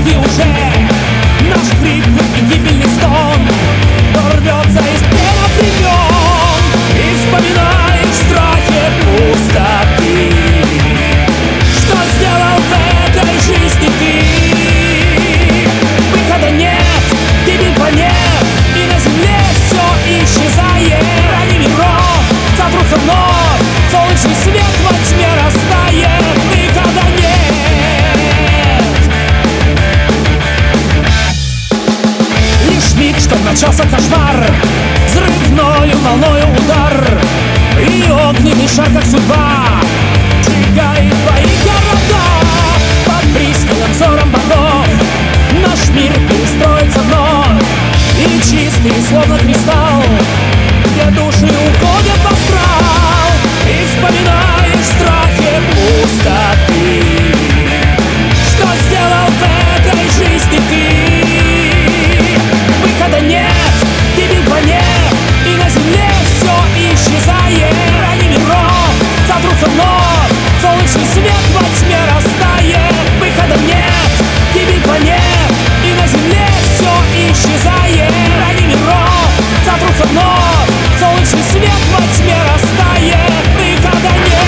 боги уже. Наш крик и гибельный стон, но рвется из плена времен. И вспоминаешь в страхе пустоты, что сделал в этой жизни ты. Выхода нет, гибель планет, и на земле все исчезает. Грани миров сотрутся вновь, солнечный свет во тьме растает. Выхода нет. Лишь миг, чтоб начался кошмар, взрывною волною удар, и огненный шар, как судьба, сжигает твои города. Под пристальным взором богов наш мир перестроится вновь, и чистый, словно кристалл, где души уходят в астрал. И вспоминаешь в страхе пустоты, что сделал в этой жизни ты. Выхода нет, гибель планет, и на земле все исчезает. Грани миров сотрутся вновь, солнечный свет во тьме растает. Выхода нет, гибель планет, и на земле все исчезает. Грани миров сотрутся вновь, солнечный свет во тьме растает. Выхода нет.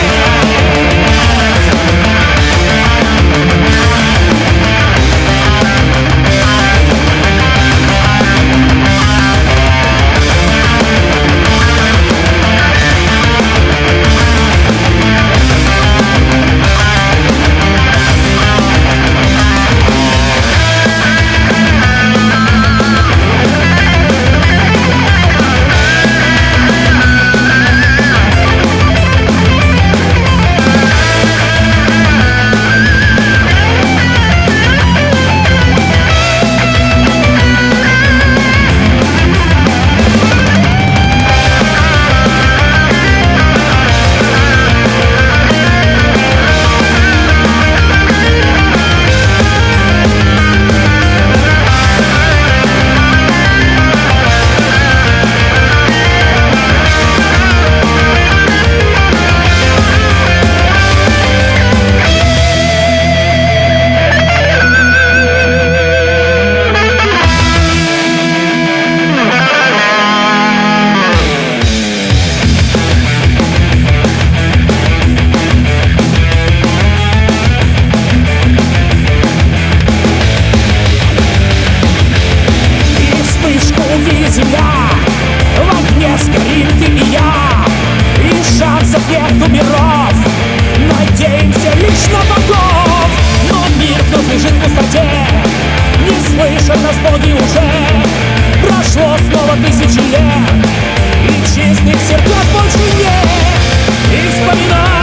В огне сгорит ты и я, и шансов нет у миров. Надеемся лишь на богов, но мир вновь лежит в пустоте. Не слышат нас боги уже, прошло снова 1000 лет, и честных сердец больше нет. И вспоминай